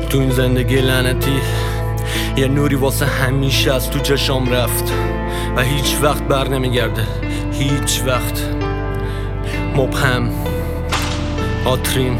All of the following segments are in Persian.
تو این زندگی لعنتی یه نوری واسه همیشه از تو چشام رفت و هیچ وقت بر نمیگرده، هیچ وقت. مبهم آترین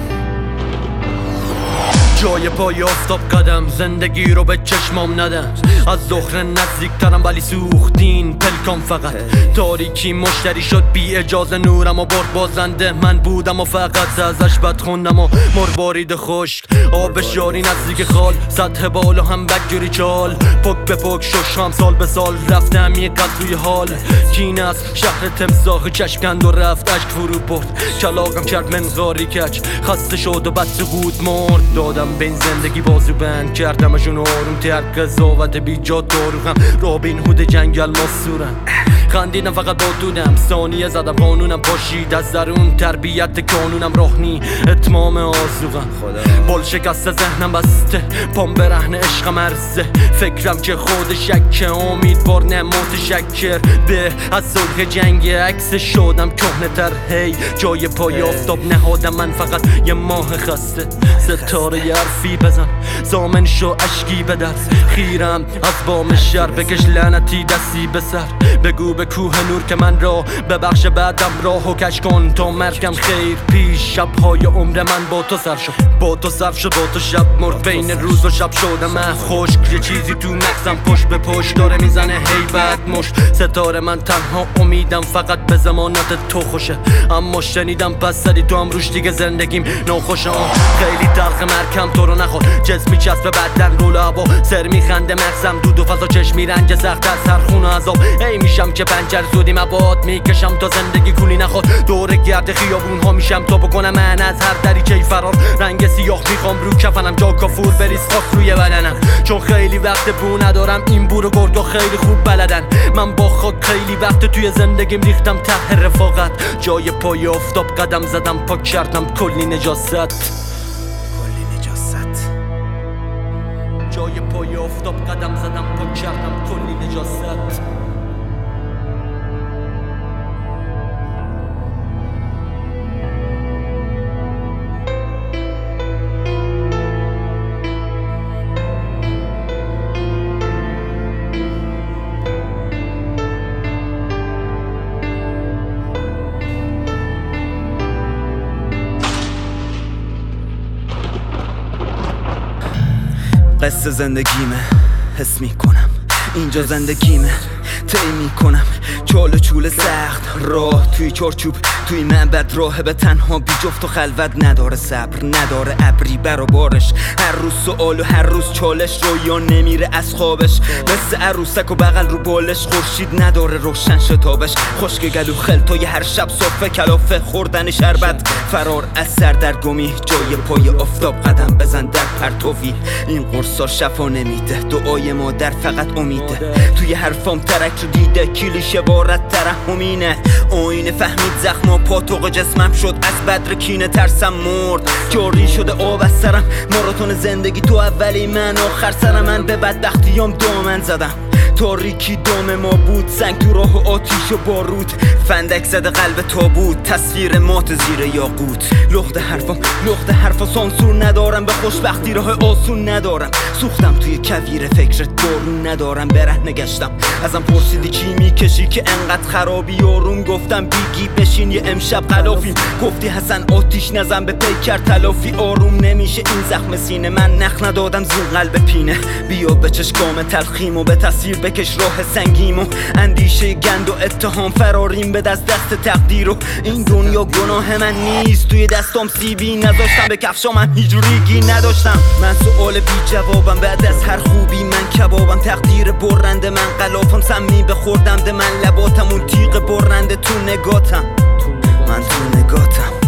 جای پای آفتاب قدم، زندگی رو به چشمام ندم. از ظهر نزدیکترم ولی سوختین پلکام فقط. تاریکی مشتری شد بی اجازه نورم و برد بازنده. من بودم و فقط ازش بد خوندم و مروارید خشک. آبش یاری نزدیک خال، سطح بالا هم بگیری چال. پک به پک ششم سال به سال رفتم یه قد روی حال. کین از شهر تمساح چشم کند و رفت اشک فرو برد. کلاغم کرد منقاری کچ، خسته شد و بد سقوط مرد. دادم به این زندگی بازو بند، کردمشون آروم تر. قضاوت بیجا داروغم، رابین هود جنگل ماسورم. خندیدم فقط با دودم، ثانیه زدم قانونم پاشید از درون. تربیت قانونم راهنی اتمام آزوغم. بال شکسته ذهنم بسته، پام برهنه عشقم ارزه. فکرم که خود شکه، امیدوار نه متشکر. به از صلح جنگ عکس شدم کهنه تر. هی جای پای آفتاب نهادم من فقط یه ماه خسته. ستاره یه حرفی بزن، زامن شو اشکی به درس. خیرم از بام شهر، بکش لعنتی دستی به سر. بگو به کوه نور که من را ببخش، بعدم راهو کش کن تا مرگم خیر پیش. شبهای عمر من با تو سر شد، با تو صرف شد، با تو شب مرد. بین روز و شب شدم من خشک، یه چیزی تو مغزم پشت به پشت داره میزنه هیبت مشت. ستاره من تنها امیدم فقط به ضمانت تو خوشه. اما شنیدم پس زدی تو هم روش دیگه زندگیم ناخوشه. خیلی تلخ مرکم تو رو نخور، جسمی چسب بدن رول هوا. سر میخنده مغزم دود و فضا، چشمی رنج سخت از هر خون و عذاب. ای میشم که پنجر زودی مباد میکشم تا زندگی کولی نخواد. دور گرد خیابون ها میشم تا بکنم من از هر دریچه فرار. رنگ سیاه میخوام رو کفنم، جا کافور بریز خاک روی بدنم. چون خیلی وقت بو ندارم، این بور و گرگا خیلی خوب بلدن. من با خاک خیلی وقت توی زندگیم ریختم ته رفاقت. جای پای آفتاب قدم زدم، پاک کردم کلی نجاست. جای پای آفتاب قدم زدم، پاک کردم کلی نجاست. قصه زندگیمه، حس میکنم اینجا زندگیمه. طی میکنم چال و چول سخت، راه توی چارچوب، توی معبد. راه به تنها بی جفت و خلوت، نداره صبر، نداره ابری برابرش. هر روز سوال و هر روز چالش، رویا نمیره از خوابش. مثل عروسک و بغل رو بالش، خورشید نداره روشن شتابش. خشک گلو خلطای هر شب صبح کلافه خوردن شربت. فرار از سردرگمی، جای پای آفتاب قدم بزن در پرتوی. این قرصا شفا نمیده، دعای مادر فقط امیده. توی حرفام ترک رو دیده، کلیشه بارت ترحمینه. آینه فهمید زخم و پاتوق جسمم شد از بدر کینه. ترسم مرد، جاری شده آب از سرم. ماراتون زندگی تو اولی من، آخر سر من به بدبختیام دامن زدم. تاریکی دام ما بود، سنگ تو راه و آتیش و بارود. فندک زده قلب تابوت، تصویر مات زیر یاقوت. لخت حرفا سانسور ندارم، به خوشبختی راه آسون ندارم. سوختم توی کویر فکرت، بارون ندارم، برهنه گشتم. ازم پرسیدی چی میکشی که انقدر خرابی؟ آروم گفتم بیگی بشین یه امشب غلافیم. گفتی حسن آتیش نزن به پیکر تلافی. آروم نمیشه این زخم سینه، من نخ ندادم زون قلب پینه. بیا به چشکام تلخیم و به تصویر بکش راه سنگیم. و اندیشه گند و اتهام فراریم به دست تقدیر. و این دنیا گناه من نیست، توی دستام سیبی نذاشتم، به کفشا من هیچ ریگی نداشتم. من سوال بی جوابم، بعد از هر خوبی من کبابم. تقدیر برنده من غلافم، سمی بخوردم ده من لباتم. اون تیغ برنده تو نگاتم، من تو نگاتم.